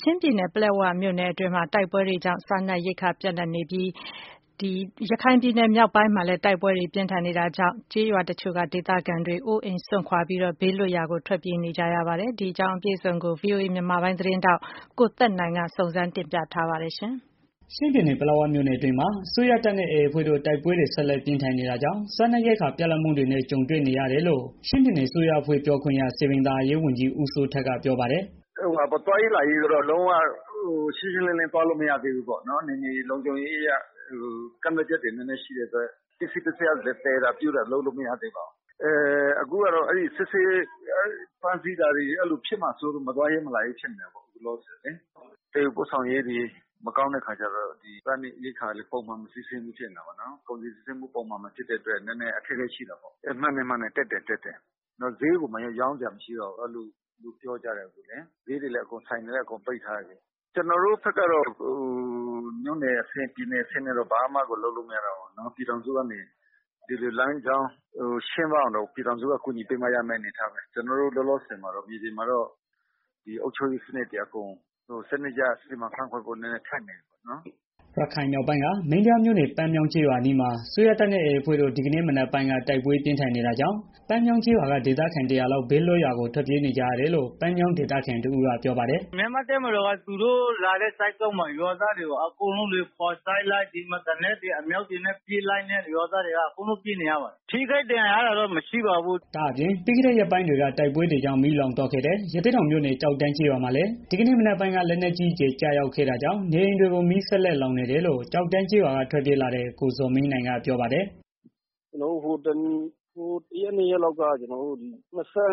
ချင်းပြည်နယ်ပလက်ဝမြို့နယ်အတွင်းမှာတိုက်ပွဲတွေကြောင့်စားနပ်ရိက္ခာပြတ်လပ်နေပြီးရခိုင်ပြည်နယ်မြောက်ပိုင်းမှာလည်းတိုက်ပွဲတွေပြင်းထန်နေတာကြောင့်ကျေးရွာတချို့ကဒေသခံတွေအိုးအိမ်စွန့်ခွာပြီးဘေးလွတ်ရာကိုထွက်ပြေးနေကြရပါတယ်။ဒီအကြောင်းအပြည့်အစုံကို VOA မြန်မာပိုင်းသတင်းထောက်ကိုသက်နိုင်ကစုံစမ်းတင်ပြထားပါတယ်။ချင်းပြည်နယ်ပလက်ဝမြို့နယ်အတွင်းမှာအစိုးရတပ်နဲ့ AA အဖွဲ့တို့တိုက်ပွဲတွေဆက်လက်ပြင်းထန်နေတာကြောင့်စားနပ်ရိက္ခာပြတ်လပ်မှုတွေနဲ့ကြုံတွေ့နေရတယ်လို့ချင်းပြည်နယ်အစိုးရအဖွဲ့ပြောခွင့်ရစည်ပင်သာယာရေးဝန်ကြီးဦးစိုးထက်ကပြောပါတယ်။ "သွားရေးလာရေးတော့လုံးဝရှင်းရှင်းလင်းလင်းသွားလို့မရသေးဘူးပေါ့နော်။ နယ်မြေလုံခြုံရေးအရကန့်သတ်ချက်တွေနည်းနည်းရှိတဲ့အတွက် ပစ္စည်းသယ်တာပြုတာလုပ်လို့မရသေးပါဘူး။ အခုကတော့ စစ်ဆေးဖမ်းဆီးတာတွေဖြစ်မှာစိုးလို့ မသွားရဲမလာရဲဖြစ်နေတာပေါ့။ အခုလောလောဆယ်လေ။ သယ်ယူပို့ဆောင်ရေးတွေမကောင်းတဲ့အခါကျတော့ စားနပ်ရိက္ခာတွေပုံမှန်မစီးဆင်းဘူးဖြစ်နေတာပေါ့နော်။ ကုန်စည်စီးဆင်းမှုပုံမှန်မဖြစ်တဲ့အတွက် နည်းနည်းအခက်အခဲရှိတာပေါ့။ မှန်တယ်တက်တယ်။ ဈေးကိုရောင်းစရာမရှိတော့ဘူးလို့ပြောကြတယ်။ ဈေးတွေလည်းဆိုင်တွေလည်းအကုန်ပိတ်ထားတယ်။ ကျနော်တို့ဘက်ကတော့ မြို့နယ်အဆင့်ပြည်နယ်အဆင့်နဲ့တော့ဘာမှလုပ်လို့မရတော့ဘူး။ ပြည်ထောင်စုကနေ ဒီလိုလမ်းကြောင်းရှင်းသွားအောင်တော့ပြည်ထောင်စုကကူညီပေးမှရမယ့်အနေအထားပဲ။ ကျနော်တို့လောလောဆယ်မှာတော့မြေပြင်မှာတော့ အုပ်ချုပ်ရေးစနစ်တွေအကုန်စနစ်တကျစီမံခန့်ခွဲဖို့နည်းနည်းခက်နေတယ်ပေါ့နော်။ " ရခိုင်မြောက်ပိုင်းက မင်းပြားမြို့နယ် ပန်းမြောင်းကျေးရွာအနီးမှာ အစိုးရတပ်နဲ့ AA အဖွဲ့တို့ ဒီကနေ့မနက်ပိုင်းက တိုက်ပွဲပြင်းထန်နေတာကြောင့် ပန်းမြောင်းကျေးရွာက ဒေသခံ 100 လောက် ဘေးလွတ်ရာကို ထွက်ပြေးနေကြရတယ်လို့ ပန်းမြောင်းဒေသခံတစ်ဦးကပြောပါတယ်။ "မြန်မာ့တပ်မတော်က သူတို့လာတဲ့တိုက်တော့မှာ ရွာသားတွေကိုအကုန်လုံးခေါ်ဆိုင်လိုက် သေနတ်တွေအမြောက်တွေနဲ့ ပစ်လိုက်နဲ့ ရွာသားတွေက အကုန်လုံးပြေးနေရပါတယ်။ ထိခိုက်ဒဏ်ရာရတာတော့မရှိပါဘူး။" ဒါ့အပြင် ပြီးခဲ့တဲ့ရက်ပိုင်းတွေက တိုက်ပွဲတွေကြောင့် မီးလောင်သွားခဲ့တဲ့ ရသေ့တောင်မြို့နယ် ကျောက်တန်းကျေးရွာမှာလည်း ဒီကနေ့မနက်ပိုင်းက လက်နက်ကြီးကျည်ကျရောက်ခဲ့တာကြောင့် နေအိမ်တွေကို မီးဆက်လက်လောင်နေတယ်လို့ ကျောက်တန်းကျေးရွာက ထွက်ပြေးလာတဲ့ ကိုဇော်မင်းနိုင်ကပြောပါတယ်။ "ဟိုတစ်ရက် နှစ်ရက်လောက်က ကျနော်တို့ 24 ဆောင်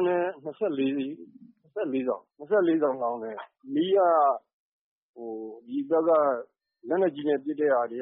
လောင်တယ်။ မီးက ဒီဘက်က လက်နက်ကြီးနဲ့ ပစ်တဲ့ဟာတွေက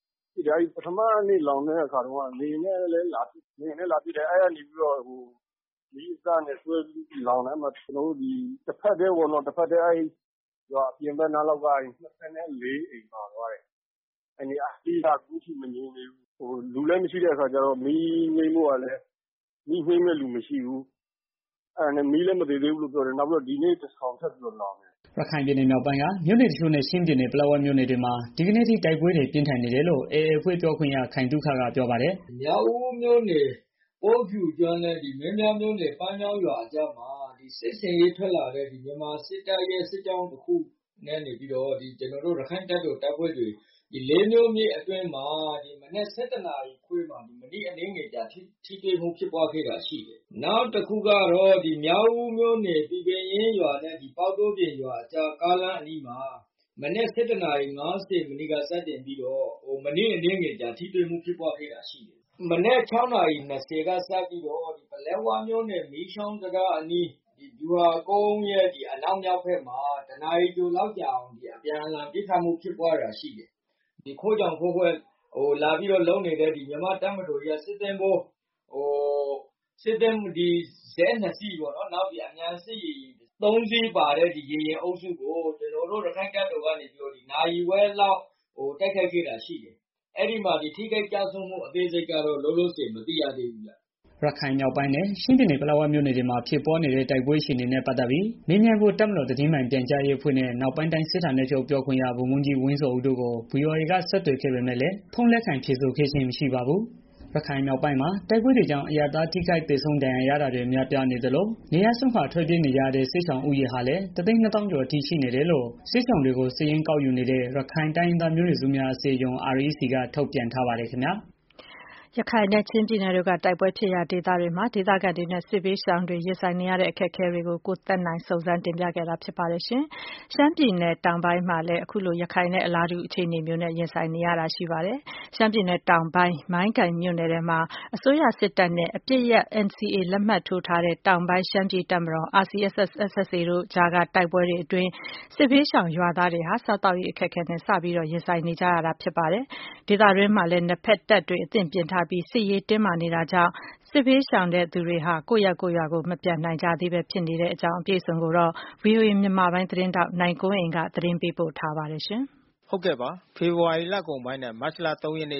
ပထမနေ့လောင်တဲ့အခါတုန်းက လေယာဉ်နဲ့လည်း လာပစ်တယ်။ အဲဒီကနေပြီးတော့ မီးအစနဲ့ တွဲပြီးလောင်တယ်။ ကျနော်တို့ တစ်ဘက်တည်းပေါ့နော်။ ရွာအပြင်ဘက်နားလောက်က 24 အိမ်ပါသွားတယ်။ အဲဒီမီးကအခုထိမငြိမ်းသေးဘူး။ လူလည်းမရှိတဲ့အခါကျတော့ မီးငြိမ်းဖို့ကလည်း မီးငြိမ်းမယ့်လူမရှိဘူး။ အဲတာနဲ့ မီးလည်းမသေသေးဘူးလို့ပြောတယ်။ နောက်ပြီးတော့ ဒီနေ့တစ်ဆောင်ထပ်ပြီးတော့ လောင်တယ်။ " ရခိုင်ပြည်နယ်မြောက်ပိုင်းက မြို့နယ်တချို့နဲ့ ချင်းပြည်နယ် ပလက်ဝမြို့နယ်တွေမှာ ဒီကနေ့အထိ တိုက်ပွဲတွေ ပြင်းထန်နေတယ်လို့ AA အဖွဲ့ပြောခွင့်ရ ခိုင်သုခကပြောပါတယ်။ "မြောက်ဦးမြို့နယ် ပေါက်ဖြူကျွန်းနဲ့ မင်းပြားမြို့နယ် ပန်းမြောင်းရွာအကြားမှာ စစ်ဆင်ရေးထွက်လာတဲ့ မြန်မာစစ်တပ်ရဲ့ စစ်ကြောင်းတစ်ခုနဲ့ပြီးတော့ ကျနော်တို့ ရခိုင့်တပ်တော်တပ်ဖွဲ့တွေ လေးမြို့မြစ်အတွင်းမှာ မနက် ၁၁ နာရီခွဲမှာ မိနစ်အနည်းငယ်ကြာ ထိတွေ့မှုဖြစ်ပွားခဲ့တာရှိတယ်။ နောက်တစ်ခုကတော့ မြောက်ဦးမြို့နယ် ပီပင်ရင်းရွာနဲ့ ပေါက်တောပြင်ရွာအကြား ကားလမ်းအနီးမှာ မနက် ၁၁ နာရီ ၅၀ မိနစ်က စတင်ပြီးတော့ မိနစ်အနည်းငယ်ကြာ ထိတွေ့မှုဖြစ်ပွားခဲ့တာရှိတယ်။ မနက် ၆ နာရီ ၂၀ ကစပြီးတော့ ပလက်ဝမြို့နယ် မီးချောင်းတံတားအနီး ဗျူဟာကုန်းရဲ့ အနောက်မြောက်ဘက်မှာ တစ်နာရီကျော်လောက်ကြာအောင် အပြန်အလှန်ပစ်ခတ်မှုဖြစ်ပွားတာရှိတယ်။ ခိုးကြောင်ခိုးဝှက်လာပြီးတော့ လုပ်နေတဲ့ မြန်မာ့တပ်မတော်ရဲ့ စစ်သင်္ဘော ဇက် 2 စီးပေါ့နော်။ နောက်အမြန်စစ်ရေယာဉ် 3 စီးပါတဲ့ ရေယာဉ်အုပ်စုကို ကျနော်တို့ ရခိုင့်တပ်တော်ကနေပြီးတော့ နာရီဝက်လောက် တိုက်ခိုက်ခဲ့တာရှိတယ်။ အဲဒီမှာ ထိခိုက်ကျဆုံးမှုအသေးစိတ်ကတော့ လောလောဆယ်မသိရသေးဘူးဗျာ။ " ရခိုင်မြောက်ပိုင်းနဲ့ ချင်းပြည်နယ် ပလက်ဝမြို့နယ်တွေမှာ ဖြစ်ပွားနေတဲ့ တိုက်ပွဲအခြေအနေနဲ့ ပတ်သတ်ပြီး မေးမြန်းဖို့ တပ်မတော်သတင်းမှန်ပြန်ကြားရေးအဖွဲ့နဲ့ အနောက်ပိုင်းတိုင်းစစ်ဌာနချုပ်ပြောခွင့်ရ ဗိုလ်မှူးကြီး ဝင်းဇော်ဦးတို့ကို VOA က ဆက်သွယ်ခဲ့ပေမဲ့လည်း ဖုန်းလက်ခံဖြေဆိုခဲ့ခြင်းမရှိပါဘူး။ ရခိုင်မြောက်ပိုင်းမှာ တိုက်ပွဲတွေကြောင့် အရပ်သားထိခိုက်သေဆုံးဒဏ်ရာရတာတွေ များပြားနေသလို နေရပ်စွန့်ခွာထွက်ပြေးနေကြရတဲ့ စစ်ရှောင်ဦးရေဟာလည်း ၁၂၀,၀၀၀ ကျော်အထိရှိနေတယ်လို့ စစ်ရှောင်တွေကို စာရင်းကောက်ယူနေတဲ့ ရခိုင်တိုင်းရင်းသားမျိုးနွယ်စုများအစည်းအရုံး REC က ထုတ်ပြန်ထားပါတယ်ခင်ဗျာ။ရခိုင်နဲ့ ချင်းပြည်နယ်တို့က တိုက်ပွဲဖြစ်ရာဒေသတွေမှာ ဒေသခံတွေနဲ့ စစ်ဘေးရှောင်တွေ ရင်ဆိုင်နေရတဲ့ အခက်အခဲတွေကို ကိုသက်နိုင် စုံစမ်းတင်ပြခဲ့တာဖြစ်ပါတယ်။ ရှမ်းပြည်နယ်တောင်ပိုင်းမှာလည်း အခုလို ရခိုင်နဲ့ အလားတူအခြေအနေမျိုးနဲ့ ရင်ဆိုင်နေရတာရှိပါတယ်။ ရှမ်းပြည်နယ်တောင်ပိုင်း မိုင်းကိုင်မြို့နယ်ထဲမှာ အစိုးရစစ်တပ်နဲ့ အပစ်ရပ် NCA လက်မှတ်ထိုးထားတဲ့ တောင်ပိုင်းရှမ်းပြည်တပ်မတော် RCSS/SSA တို့ကြားက တိုက်ပွဲတွေအတွင်း စစ်ဘေးရှောင်ရွာသားတွေဟာ စားသောက်ရေးအခက်အခဲနဲ့ စတင်ရင်ဆိုင်နေကြရတာဖြစ်ပါတယ်။ ဒေသတွင်းမှာလည်း နှစ်ဘက်တပ်တွေ အသင့်ပြင်ထားပြီး စစ်ရေးတင်းမာနေတာကြောင့် စစ်ဘေးရှောင်သူတွေဟာ ကိုယ့်ရပ်ကိုယ့်ရွာကို မပြန်နိုင်ကြသေးပဲ ဖြစ်နေတဲ့အကြောင်း အပြည့်အစုံကိုတော့ ဗွီအိုအေမြန်မာပိုင်းသတင်းထောက် နိုင်ကွန်းအိန်က သတင်းပေးပို့ထားပါတယ်။ဖေဖော်ဝါရီလကုန်ပိုင်းနဲ့ မတ်လ ၃ ရက်နေ့အထိ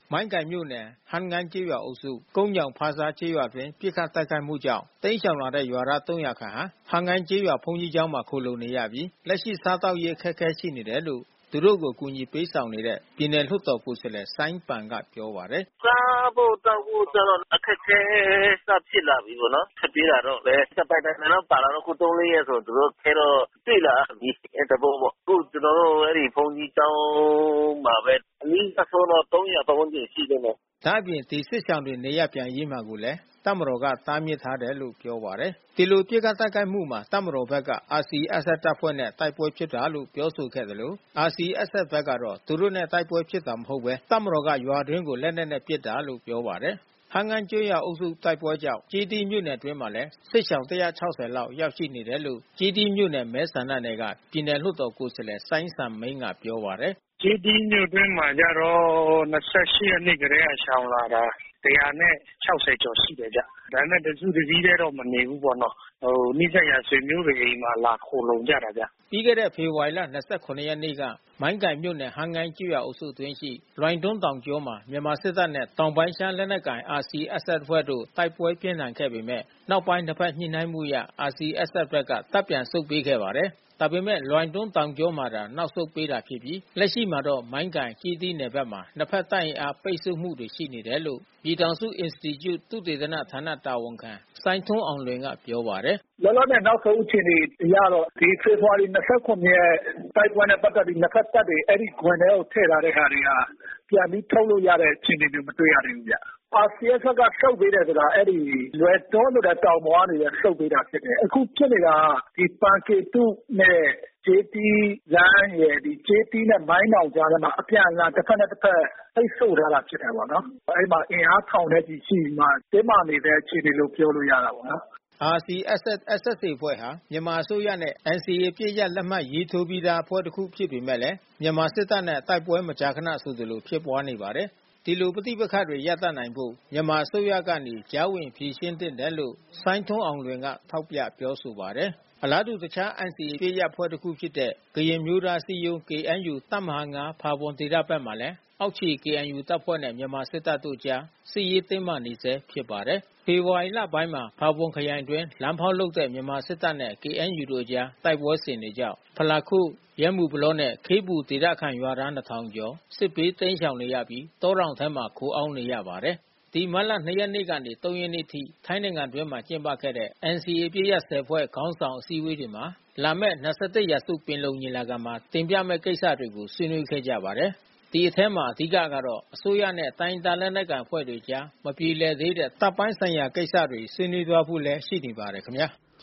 မိုင်းကိုင်မြို့နယ်ဟန်ငိုင်းကျေးရွာအုပ်စုကုန်းညောင်ဖာစာကျေးရွာတွင်ပြစ်ခတ်တိုက်ခိုက်မှုကြောင့်တိမ်းရှောင်လာတဲ့ရွာသား300ခန့်ဟန်ငိုင်းကျေးရွာဘုန်းကြီးကျောင်းမှာခိုလုံနေရပြီးလက်ရှိစားတောက်ရေးအခက်အခဲရှိနေတယ်လို့သူတို့ကိုကူညီပေးဆောင်နေတဲ့ပြည်နယ်လွှတ်တော်ကိုယ်စားလှယ်စိုင်းပန်ကပြောပါတယ်။စားဖို့တောက်ဖို့ကျတော့အခက်အခဲစဖြစ်လာပြီပေါ့နော်။ထပ်ပြေးတာတော့လေစပိုက်တိုင်းတော့ပါလာတော့ခု3-4ရက်ဆိုသူတို့ခဲတော့တွေ့လာပြီအဲ့တဘောပေါ့။ခုကျွန်တော်တို့အဲ့ဒီဘုန်းကြီးကျောင်းမှာပဲအနည်းဆုံးတော့300ပတ်ဝန်းကျင်ရှိတယ်နော်။ဒါ့အပြင်ဒီစစ်ဆောင်တွေနေရပြန်ရေးမှာကိုလည်းတပ်မတော်ကတားမြစ်ထားတယ်လို့ပြောပါတယ်။ဒီလိုပြစ်ခတ်တိုက်ခိုက်မှုမှာတပ်မတော်ဘက်က RCSS တပ်ဖွဲ့နဲ့တိုက်ပွဲဖြစ်တာလို့ပြောဆိုခဲ့တယ်လို့ RCSS ဘက်ကတော့သူတို့နဲ့တိုက်ပွဲဖြစ်တာမဟုတ်ပဲတပ်မတော်ကရွာတွင်းကိုလက်နက်နဲ့ပစ်တာလို့ပြောပါတယ်။ဟန်ငိုင်းကျွော်အုပ်စုတိုက်ပွဲကြောင့်ကြီးတီးမြို့နယ်တွင်းမှာလည်းစစ်ရှောင်160လောက်ရောက်ရှိနေတယ်လို့ကြီးတီးမြို့နယ်မဲဆန္ဒနယ်ကပြည်နယ်လွှတ်တော်ကိုယ်စားလှယ်စိုင်းစံမိန်းကပြောပါတယ်။ကြီးတီးမြို့တွင်းမှာကြတော့28ရက်နေ့ကတည်းကရှောင်လာတာ160ကျော်ရှိတယ်ဗျ။ဒါပေမဲ့တစုတစည်းတဲ့တော့မနေဘူးပေါ့နော်။နိစ္စရဆွေမျိုးတွေအိမ်မှာလာခိုလုံကြတာဗျ။ပြီးခဲ့တဲ့ဖေဖော်ဝါရီလ29ရက်နေ့ကမိုင်းကိုင်မြို့နယ်ဟန်ငိုင်းကျွော်အုပ်စုတွင်းရှိလွိုင်တွန်းတောင်ကျောမှာမြန်မာစစ်တပ်နဲ့တောင်ပိုင်းရှမ်းလက်နက်ကိုင် RCSS အဖွဲ့တို့တိုက်ပွဲပြင်းထန်ခဲ့ပေမဲ့နောက်ပိုင်းတစ်ဖက်ညှိနှိုင်းမှုရ RCSS ဘက်ကတပ်ပြန်ဆုတ်ပေးခဲ့ပါတယ်။ဒါပေမဲ့လွိုင်တွန်းတောင်ကျောမှာနောက်ဆုတ်ပေးတာဖြစ်ပြီးလက်ရှိမှာတော့မိုင်းကိုင်ကြီးတီးနယ်ဘက်မှာနှစ်ဖက်တိုက်အားပိတ်ဆို့မှုတွေရှိနေတယ်လို့ပြည်ထောင်စု Institute သုတေသနဌာနတာဝန်ခံစိုင်းထွန်းအောင်လွင်ကပြောပါတယ်။လောလောဆယ်နောက်ဆုံးအခြေအနေအရတော့ဒီဖေဖော်ဝါရီ29ရက်တိုက်ပွဲနဲ့ပတ်သက်ပြီးနှစ်ဖက်တပ်တွေအဲ့ဒီခွင်ထဲကိုထည့်ထားတဲ့ဟာတွေကပြန်ပြီးထုတ်လို့ရတဲ့အခြေအနေမျိုးမတွေ့ရသေးဘူးဗျ။ RCSS ကစုပ်ပေးတယ်ဆိုတာအဲ့ဒီလွယ်တွန်းလို့တဲ့တောင်ပေါ်ကနေစုပ်ပေးတာဖြစ်တယ်အခုဖြစ်နေတာဒီပန်ကေတုနဲ့ကျေးတီးလမ်းရဲ့ဒီကျေးတီးနဲ့မိုင်းတောင်ကြားထဲမှာအပြန်အလှန်တစ်ဖက်နဲ့တစ်ဖက်ပိတ်ဆို့ထားတာဖြစ်တယ်ပေါ့နော်အဲ့မှာအင်အားထောင်တဲ့ကြီးရှိမှတင်းမာနေတဲ့အခြေအနေလို့ပြောလို့ရတာပေါ့နော် RCSS/SSA အဖွဲ့ဟာမြန်မာအစိုးရနဲ့ NCA ပြည့်ရလက်မှတ်ရေးထိုးပြီးသားအဖွဲ့တစ်ခုဖြစ်ပေမဲ့လည်းမြန်မာစစ်တပ်နဲ့တိုက်ပွဲမကြာခဏဆိုသလိုဖြစ်ပွားနေပါတယ်။ဒီလိုပဋိပက္ခတွေရပ်တန့်နိုင်ဖို့မြန်မာအစိုးရကနေကြားဝင်ဖြေရှင်းသင့်တယ်လို့စိုင်းထွန်းအောင်လွင်ကထောက်ပြပြောဆိုပါတယ်။အလားတူတခြား NCA ပြည့်ရအဖွဲ့တစ်ခုဖြစ်တဲ့ကရင်မျိုးသားစည်းရုံး KNU တပ်မဟာ9ဖာပွန်ဒေသဘက်မှာလည်းအောက်ခြေ KNU တပ်ဖွဲ့နဲ့မြန်မာစစ်တပ်တို့ကြားစစ်ရေးတင်းမာနေဆဲဖြစ်ပါတယ်။ဖေဖော်ဝါရီလပိုင်းမှာဖာပွန်ခရိုင်တွင်လမ်းဖောက်လုပ်တဲ့မြန်မာစစ်တပ်နဲ့ KNU တို့ကြားတိုက်ပွဲစဉ်တွေကြောင့်ဖလာခုရဲမှုဘလောနဲ့ခေးပူဒေသခံရွာသား2000ကျော်စစ်ဘေးတိမ်းရှောင်နေရပြီးတောတောင်ထဲမှာခိုအောင်းနေရပါတယ်။ဒီမတ်လ2ရက်နေ့ကနေ3ရက်နေ့ထိထိုင်းနိုင်ငံတွင်းမှာကျင်းပခဲ့တဲ့ NCA ပြည့်ရ10ဖွဲ့ခေါင်းဆောင်အစည်းအဝေးတွေမှာလာမယ့်21ရာစုပင်လုံညီလာခံမှာတင်ပြမယ့်ကိစ္စတွေကိုဆွေးနွေးခဲ့ကြပါတယ်။ဒီအထဲမှာအဓိကကတော့အစိုးရနဲ့တိုင်းဒေသလက်နက်ကိုင်အဖွဲ့တွေကြားမပြေလည်သေးတဲ့တပ်ပိုင်းဆိုင်ရာကိစ္စတွေဆွေးနွေးသွားဖို့လည်းရှိနေပါတယ်ခင်ဗျာ။